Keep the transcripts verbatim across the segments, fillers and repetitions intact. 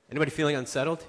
Anybody feeling unsettled?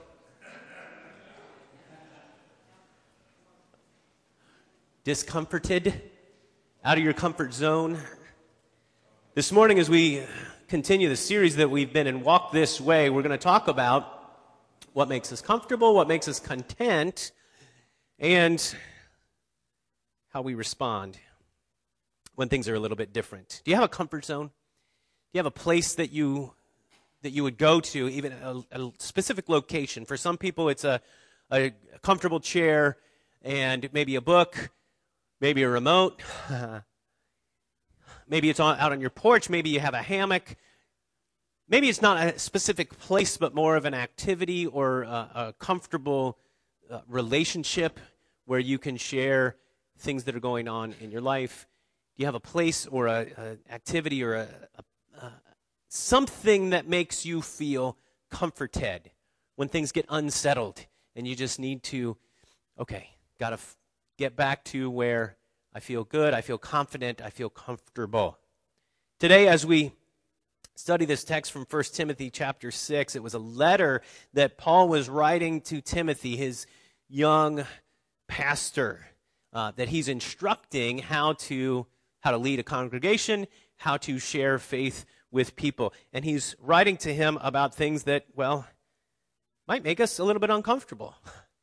Discomforted? Out of your comfort zone? This morning, as we continue the series that we've been in, Walk This Way, we're going to talk about what makes us comfortable, what makes us content, and how we respond when things are a little bit different. Do you have a comfort zone? Do you have a place that you that you would go to, even a, a specific location? For some people, it's a, a comfortable chair and maybe a book, maybe a remote. Maybe it's on, out on your porch. Maybe you have a hammock. Maybe it's not a specific place, but more of an activity or a, a comfortable uh, relationship where you can share things that are going on in your life. Do you have a place or a, a activity or a, a, a something that makes you feel comforted when things get unsettled and you just need to, okay, got to f- get back to where I feel good, I feel confident, I feel comfortable. Today, as we study this text from First Timothy chapter six, it was a letter that Paul was writing to Timothy, his young pastor, uh, that he's instructing how to how to lead a congregation, how to share faith with people. And he's writing to him about things that, well, might make us a little bit uncomfortable.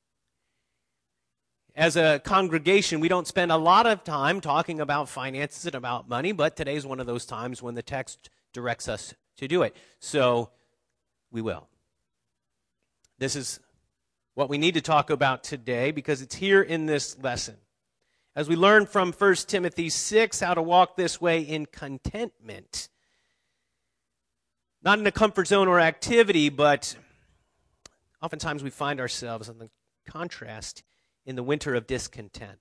As a congregation, we don't spend a lot of time talking about finances and about money, but today's one of those times when the text directs us to do it. So we will. This is what we need to talk about today because it's here in this lesson. As we learn from First Timothy six how to walk this way in contentment. Not in a comfort zone or activity, but oftentimes we find ourselves in the contrast in the winter of discontent.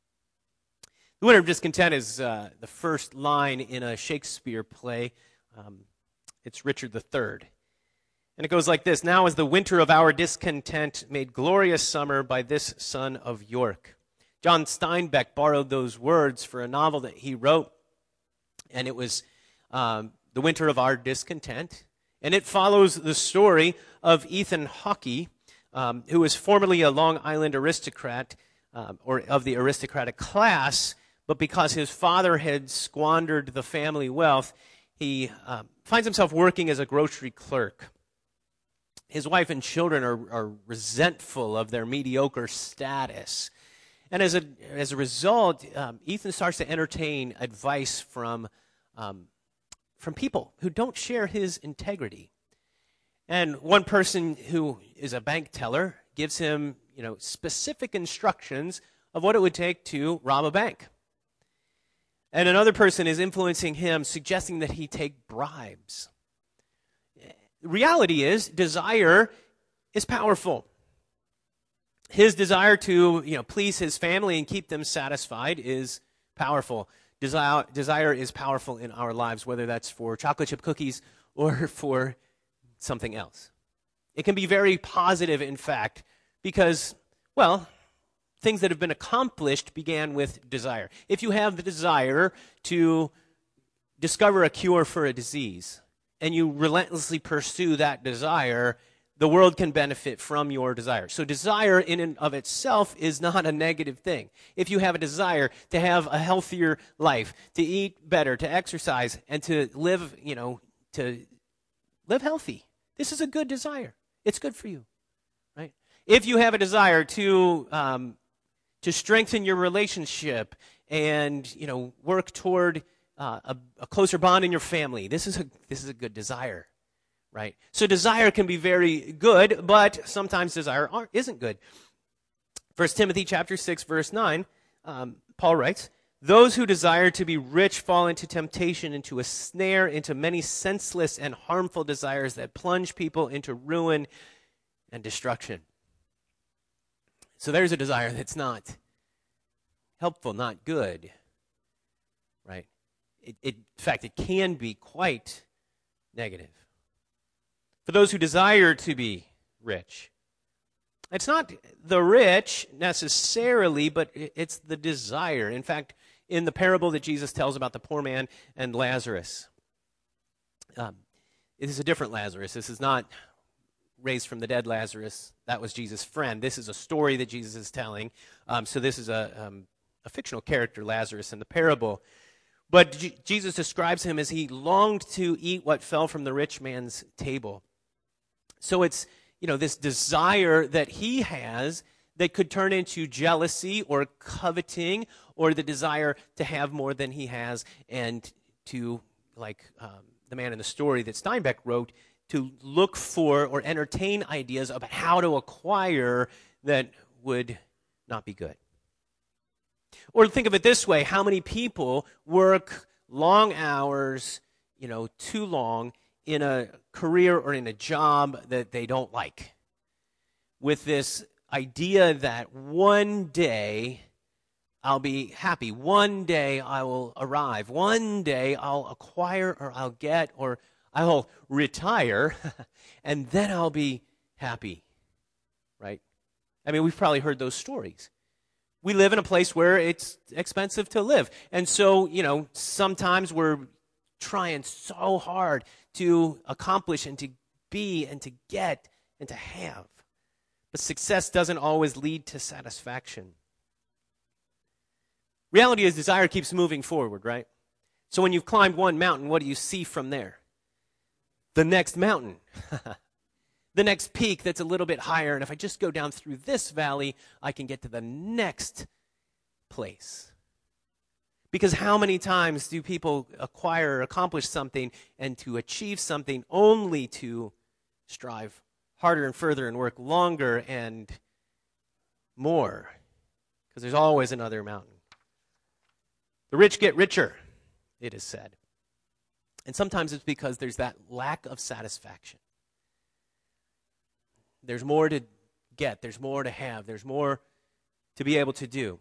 The winter of discontent is uh, the first line in a Shakespeare play. Um, it's Richard the Third. And it goes like this: "Now is the winter of our discontent made glorious summer by this son of York." John Steinbeck borrowed those words for a novel that he wrote, and it was um, The Winter of Our Discontent. And it follows the story of Ethan Hawke, um, who was formerly a Long Island aristocrat, um, or of the aristocratic class, but because his father had squandered the family wealth, he um, finds himself working as a grocery clerk. His wife and children are, are resentful of their mediocre status. And as a as a result, um, Ethan starts to entertain advice from um, from people who don't share his integrity. And one person who is a bank teller gives him, you know, specific instructions of what it would take to rob a bank. And another person is influencing him, suggesting that he take bribes. The reality is, desire is powerful. His desire to, you know, please his family and keep them satisfied is powerful. Desire, desire is powerful in our lives, whether that's for chocolate chip cookies or for something else. It can be very positive, in fact, because, well, things that have been accomplished began with desire. If you have the desire to discover a cure for a disease and you relentlessly pursue that desire, the world can benefit from your desire. So desire in and of itself is not a negative thing. If you have a desire to have a healthier life, to eat better, to exercise, and to live, you know, to live healthy, this is a good desire. It's good for you, right? If you have a desire to um, to strengthen your relationship and, you know, work toward uh, a, a closer bond in your family, this is a this is a good desire. Right? So desire can be very good, but sometimes desire aren't, isn't good. First Timothy chapter six, verse nine, um, Paul writes, "Those who desire to be rich fall into temptation, into a snare, into many senseless and harmful desires that plunge people into ruin and destruction." So there's a desire that's not helpful, not good. Right? It, it, in fact, it can be quite negative. For those who desire to be rich. It's not the rich necessarily, but it's the desire. In fact, in the parable that Jesus tells about the poor man and Lazarus, um, it is a different Lazarus. This is not raised from the dead Lazarus, that was Jesus' friend. This is a story that Jesus is telling. Um, so this is a, um, a fictional character, Lazarus, in the parable. But G- Jesus describes him as he longed to eat what fell from the rich man's table. So it's, you know, this desire that he has that could turn into jealousy or coveting or the desire to have more than he has and to, like um, the man in the story that Steinbeck wrote, to look for or entertain ideas about how to acquire that would not be good. Or think of it this way, how many people work long hours, you know, too long in a career or in a job that they don't like, with this idea that one day I'll be happy, one day I will arrive, one day I'll acquire or I'll get or I'll retire, and then I'll be happy, right? I mean, we've probably heard those stories. We live in a place where it's expensive to live. And so, you know, sometimes we're trying so hard to accomplish and to be and to get and to have. But success doesn't always lead to satisfaction. Reality is desire keeps moving forward, right? So when you've climbed one mountain, what do you see from there? The next mountain. The next peak that's a little bit higher, and if I just go down through this valley, I can get to the next place. Because how many times do people acquire or accomplish something and to achieve something only to strive harder and further and work longer and more? Because there's always another mountain. The rich get richer, it is said. And sometimes it's because there's that lack of satisfaction. There's more to get. There's more to have. There's more to be able to do.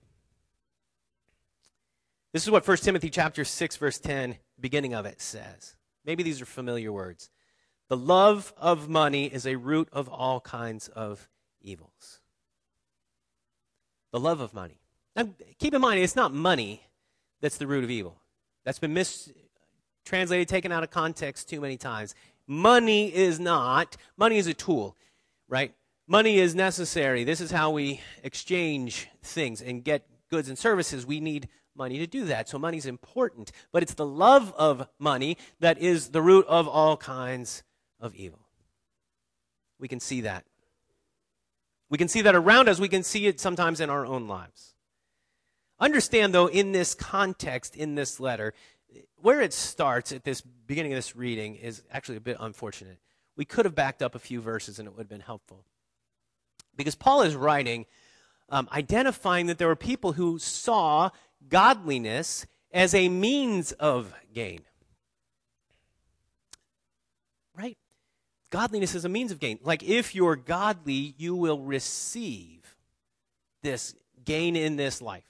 This is what First Timothy chapter six, verse ten, the beginning of it says. Maybe these are familiar words. The love of money is a root of all kinds of evils. The love of money. Now, keep in mind, it's not money that's the root of evil. That's been mistranslated, taken out of context too many times. Money is not. Money is a tool. Right? Money is necessary. This is how we exchange things and get goods and services. We need money to do that. So money is important. But it's the love of money that is the root of all kinds of evil. We can see that. We can see that around us. We can see it sometimes in our own lives. Understand, though, in this context, in this letter, where it starts at this beginning of this reading is actually a bit unfortunate. We could have backed up a few verses and it would have been helpful. Because Paul is writing, um, identifying that there were people who saw godliness as a means of gain. Right? Godliness is a means of gain. Like if you're godly, you will receive this gain in this life.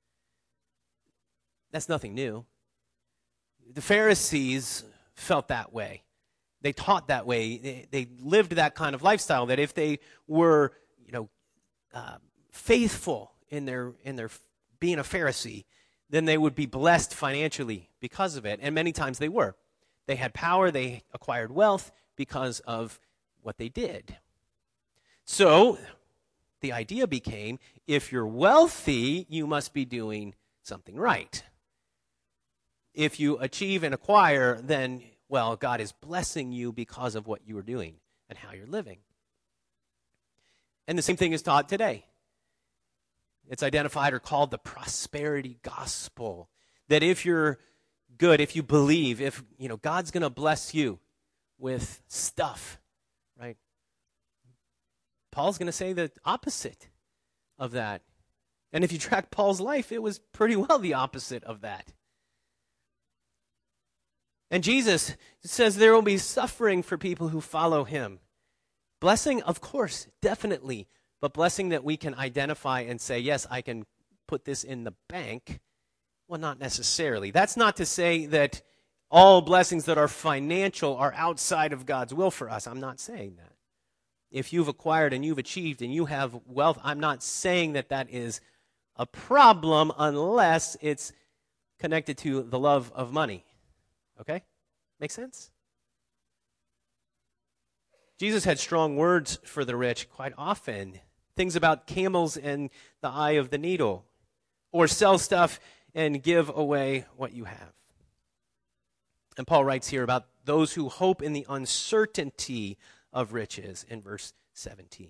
That's nothing new. The Pharisees felt that way. They taught that way. They, they lived that kind of lifestyle, that if they were, you know, uh, faithful in their in their being a Pharisee, then they would be blessed financially because of it. And many times they were. They had power. They acquired wealth because of what they did. So the idea became, if you're wealthy, you must be doing something right. If you achieve and acquire, then well, God is blessing you because of what you are doing and how you're living. And the same thing is taught today. It's identified or called the prosperity gospel. That if you're good, if you believe, if you know God's going to bless you with stuff, right? Paul's going to say the opposite of that. And if you track Paul's life, it was pretty well the opposite of that. And Jesus says there will be suffering for people who follow him. Blessing, of course, definitely, but blessing that we can identify and say, yes, I can put this in the bank. Well, not necessarily. That's not to say that all blessings that are financial are outside of God's will for us. I'm not saying that. If you've acquired and you've achieved and you have wealth, I'm not saying that that is a problem unless it's connected to the love of money. Okay? Make sense? Jesus had strong words for the rich quite often. Things about camels and the eye of the needle, or sell stuff and give away what you have. And Paul writes here about those who hope in the uncertainty of riches in verse seventeen.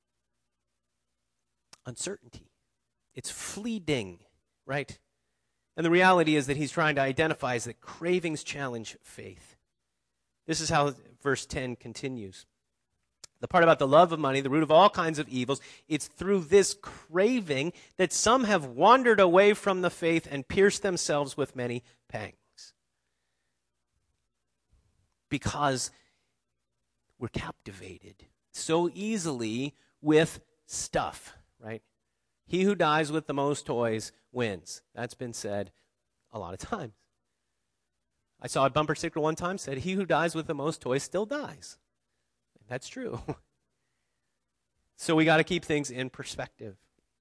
Uncertainty. It's fleeting, right? And the reality is that he's trying to identify is that cravings challenge faith. This is how verse ten continues. The part about the love of money, the root of all kinds of evils, it's through this craving that some have wandered away from the faith and pierced themselves with many pangs. Because we're captivated so easily with stuff, right? He who dies with the most toys wins. That's been said a lot of times. I saw a bumper sticker one time said, he who dies with the most toys still dies. That's true. So we got to keep things in perspective.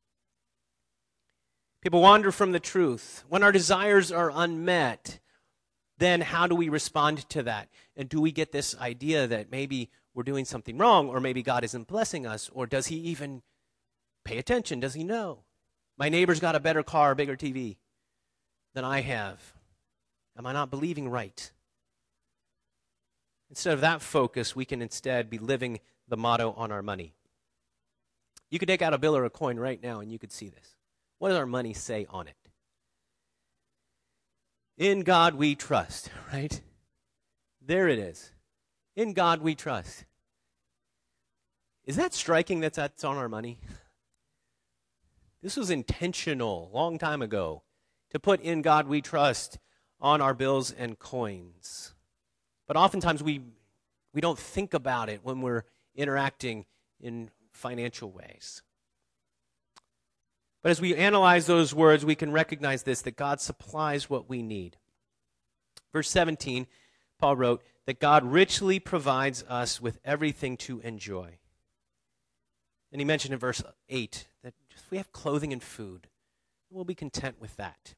People wander from the truth. When our desires are unmet, then how do we respond to that? And do we get this idea that maybe we're doing something wrong, or maybe God isn't blessing us, or does he even pay attention? Does he know? My neighbor's got a better car, a bigger T V than I have. Am I not believing right? Instead of that focus, we can instead be living the motto on our money. You could take out a bill or a coin right now and you could see this. What does our money say on it? In God we trust, right? There it is. In God we trust. Is that striking that that's on our money? This was intentional a long time ago to put in God we trust on our bills and coins. But oftentimes we we don't think about it when we're interacting in financial ways. But as we analyze those words, we can recognize this, that God supplies what we need. Verse seventeen, Paul wrote, that God richly provides us with everything to enjoy. And he mentioned in verse eight that if we have clothing and food, we'll be content with that.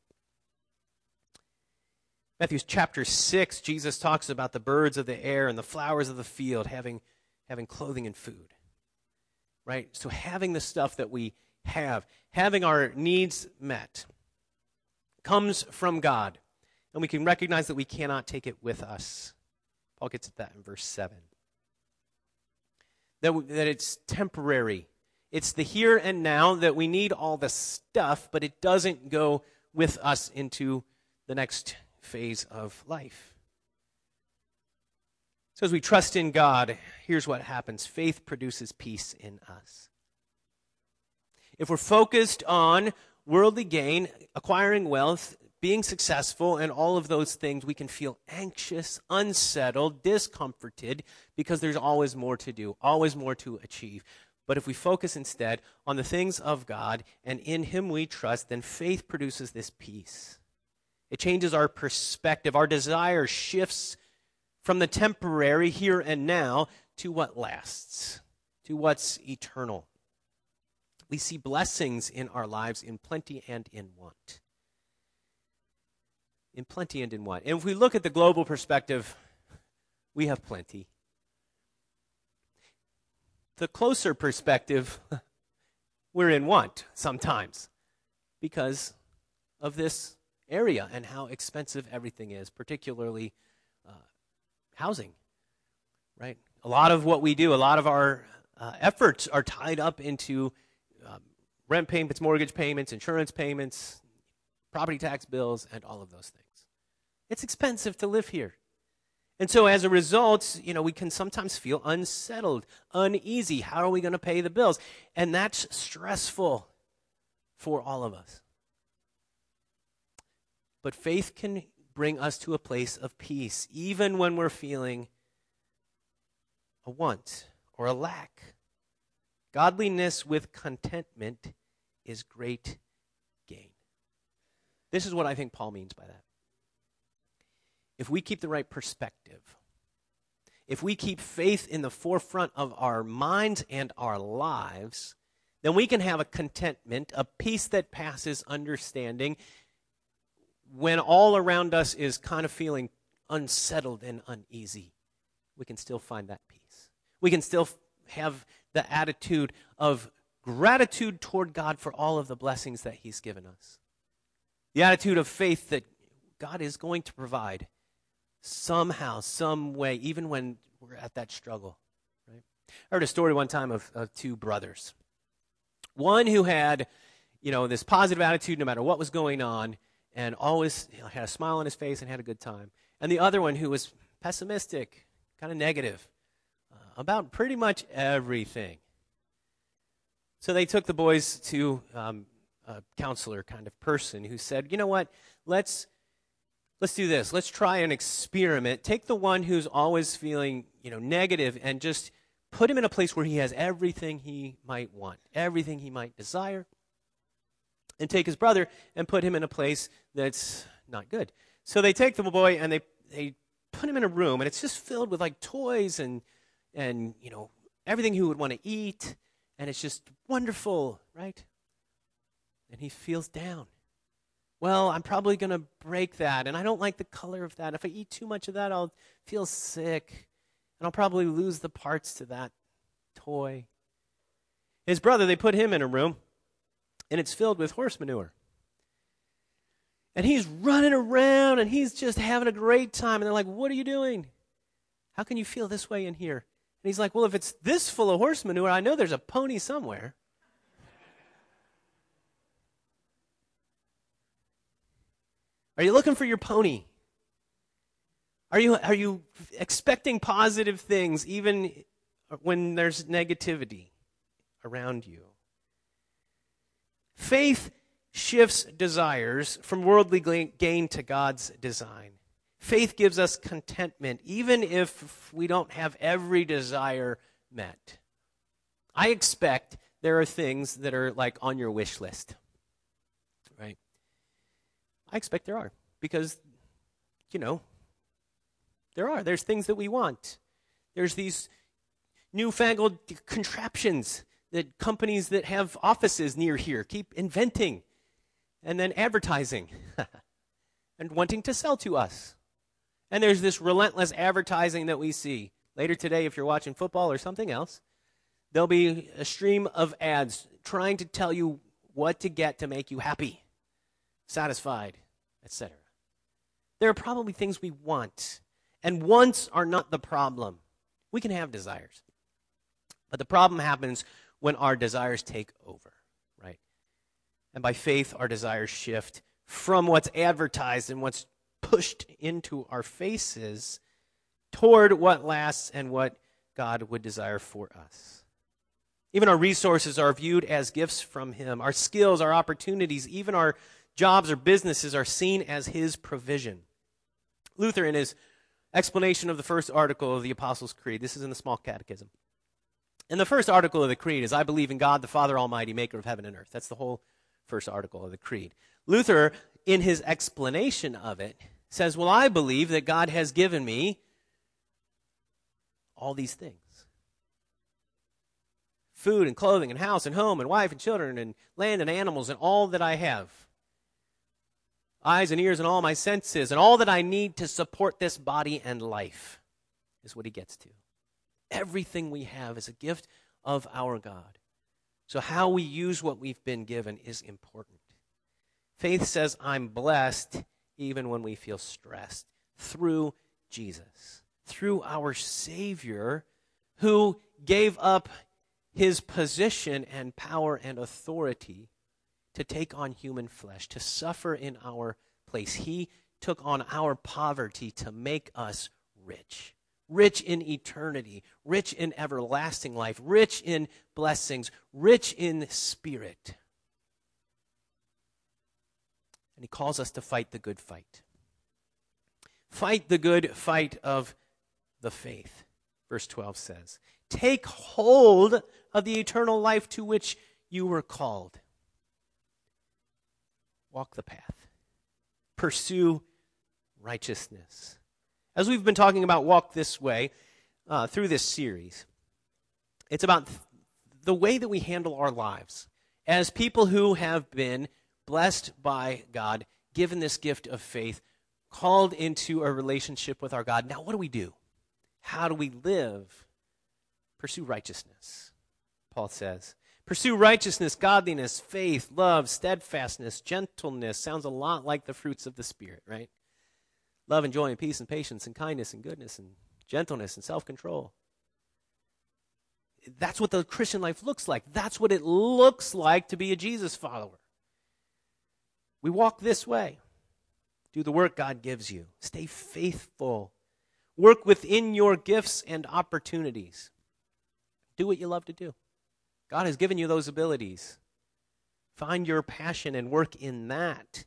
Matthew chapter six, Jesus talks about the birds of the air and the flowers of the field having, having clothing and food. Right? So having the stuff that we have, having our needs met, comes from God. And we can recognize that we cannot take it with us. Paul gets at that in verse seven. That, that it's temporary. It's the here and now that we need all the stuff, but it doesn't go with us into the next phase of life. So as we trust in God, here's what happens. Faith produces peace in us. If we're focused on worldly gain, acquiring wealth, being successful, and all of those things, we can feel anxious, unsettled, discomforted, because there's always more to do, always more to achieve. But if we focus instead on the things of God and in him we trust, then faith produces this peace. It changes our perspective. Our desire shifts from the temporary here and now to what lasts, to what's eternal. We see blessings in our lives in plenty and in want. In plenty and in want. And if we look at the global perspective, we have plenty. The closer perspective, we're in want sometimes because of this area and how expensive everything is, particularly uh, housing, right? A lot of what we do, a lot of our uh, efforts are tied up into um, rent payments, mortgage payments, insurance payments, property tax bills, and all of those things. It's expensive to live here. And so as a result, you know, we can sometimes feel unsettled, uneasy. How are we going to pay the bills? And that's stressful for all of us. But faith can bring us to a place of peace, even when we're feeling a want or a lack. Godliness with contentment is great gain. This is what I think Paul means by that. If we keep the right perspective, if we keep faith in the forefront of our minds and our lives, then we can have a contentment, a peace that passes understanding, when all around us is kind of feeling unsettled and uneasy. We can still find that peace. We can still f- have the attitude of gratitude toward God for all of the blessings that he's given us. The attitude of faith that God is going to provide somehow, some way, even when we're at that struggle. Right? I heard a story one time of, of two brothers. One who had, you know, this positive attitude no matter what was going on, and always, you know, had a smile on his face and had a good time. And the other one who was pessimistic, kind of negative, uh, about pretty much everything. So they took the boys to um, a counselor kind of person who said, you know what, let's let's do this. Let's try an experiment. Take the one who's always feeling, you know, negative and just put him in a place where he has everything he might want, everything he might desire. And take his brother and put him in a place that's not good. So they take the boy and they, they put him in a room, and it's just filled with like toys and, and you know, everything he would want to eat. And it's just wonderful, right? And he feels down. Well, I'm probably going to break that, and I don't like the color of that. If I eat too much of that, I'll feel sick, and I'll probably lose the parts to that toy. His brother, they put him in a room, and it's filled with horse manure. And he's running around, and he's just having a great time. And they're like, what are you doing? How can you feel this way in here? And he's like, well, if it's this full of horse manure, I know there's a pony somewhere. Are you looking for your pony? Are you, are you expecting positive things even when there's negativity around you? Faith shifts desires from worldly gain to God's design. Faith gives us contentment, even if we don't have every desire met. I expect there are things that are like on your wish list, right? I expect there are, because, you know, there are. There's things that we want. There's these newfangled contraptions that companies that have offices near here keep inventing and then advertising and wanting to sell to us. And there's this relentless advertising that we see. Later today, if you're watching football or something else, there'll be a stream of ads trying to tell you what to get to make you happy, satisfied, et cetera. There are probably things we want, and wants are not the problem. We can have desires. But the problem happens when our desires take over, right? And by faith, our desires shift from what's advertised and what's pushed into our faces toward what lasts and what God would desire for us. Even our resources are viewed as gifts from Him. Our skills, our opportunities, even our jobs or businesses are seen as His provision. Luther, in his explanation of the first article of the Apostles' Creed, this is in the Small Catechism. And the first article of the Creed is, I believe in God, the Father Almighty, maker of heaven and earth. That's the whole first article of the Creed. Luther, in his explanation of it, says, well, I believe that God has given me all these things. Food and clothing and house and home and wife and children and land and animals and all that I have. Eyes and ears and all my senses and all that I need to support this body and life is what he gets to. Everything we have is a gift of our God. So how we use what we've been given is important. Faith says, I'm blessed even when we feel stressed, through Jesus, through our Savior, who gave up his position and power and authority to take on human flesh, to suffer in our place. He took on our poverty to make us rich. Rich in eternity, rich in everlasting life, rich in blessings, rich in spirit. And he calls us to fight the good fight. Fight the good fight of the faith, verse twelve says. Take hold of the eternal life to which you were called. Walk the path. Pursue righteousness. As we've been talking about Walk This Way uh, through this series, it's about th- the way that we handle our lives as people who have been blessed by God, given this gift of faith, called into a relationship with our God. Now, what do we do? How do we live Pursue righteousness, Paul says. Pursue righteousness, godliness, faith, love, steadfastness, gentleness. Sounds a lot like the fruits of the Spirit, right? Love and joy and peace and patience and kindness and goodness and gentleness and self-control. That's what the Christian life looks like. That's what it looks like to be a Jesus follower. We walk this way. Do the work God gives you. Stay faithful. Work within your gifts and opportunities. Do what you love to do. God has given you those abilities. Find your passion and work in that.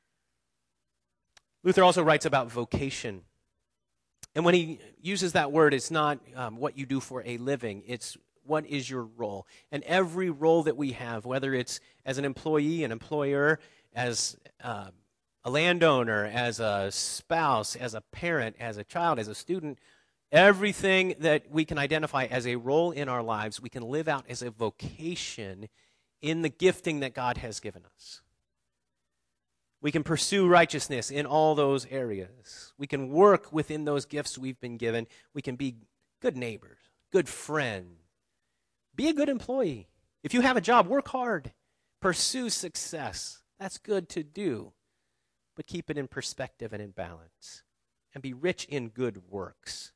Luther also writes about vocation. And when he uses that word, it's not um, what you do for a living. It's what is your role. And every role that we have, whether it's as an employee, an employer, as uh, a landowner, as a spouse, as a parent, as a child, as a student, everything that we can identify as a role in our lives, we can live out as a vocation in the gifting that God has given us. We can pursue righteousness in all those areas. We can work within those gifts we've been given. We can be good neighbors, good friends. Be a good employee. If you have a job, work hard. Pursue success. That's good to do. But keep it in perspective and in balance. And be rich in good works.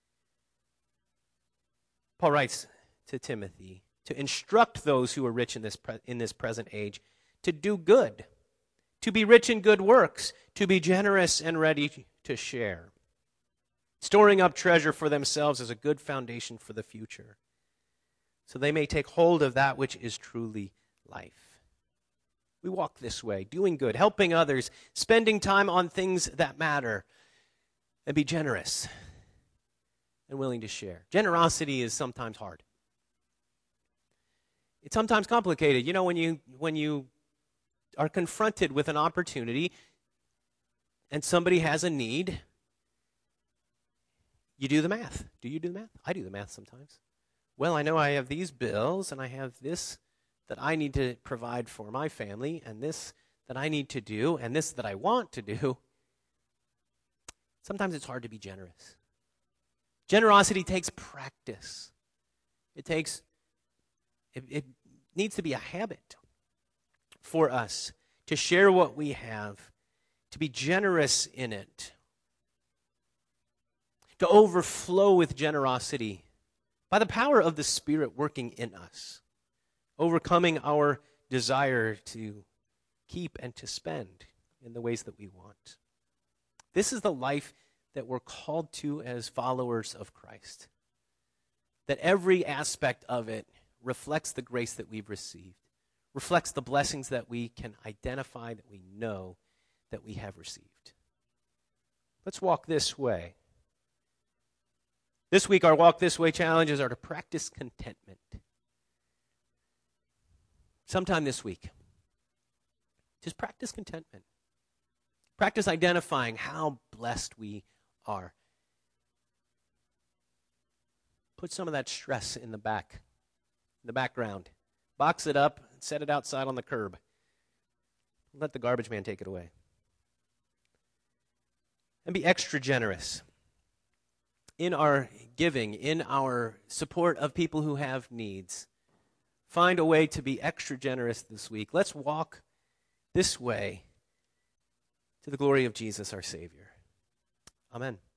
Paul writes to Timothy to instruct those who are rich in this pre- in this present age to do good, to be rich in good works, to be generous and ready to share. Storing up treasure for themselves is a good foundation for the future, so they may take hold of that which is truly life. We walk this way, doing good, helping others, spending time on things that matter, and be generous and willing to share. Generosity is sometimes hard. It's sometimes complicated. You know, when you when you are confronted with an opportunity and somebody has a need, you do the math. Do you do the math? I do the math sometimes. Well, I know I have these bills and I have this that I need to provide for my family and this that I need to do and this that I want to do. Sometimes it's hard to be generous. Generosity takes practice. It takes, it, it needs to be a habit for us to share what we have, to be generous in it, to overflow with generosity by the power of the Spirit working in us, overcoming our desire to keep and to spend in the ways that we want. This is the life that we're called to as followers of Christ. That every aspect of it reflects the grace that we've received, reflects the blessings that we can identify, that we know that we have received. Let's walk this way. This week, our Walk This Way challenges are to practice contentment. Sometime this week, just practice contentment. Practice identifying how blessed we are. Put some of that stress in the back, in the background. Box it up, set it outside on the curb. Let the garbage man take it away. And be extra generous in our giving, in our support of people who have needs. Find a way to be extra generous this week. Let's walk this way to the glory of Jesus, our Savior. Amen.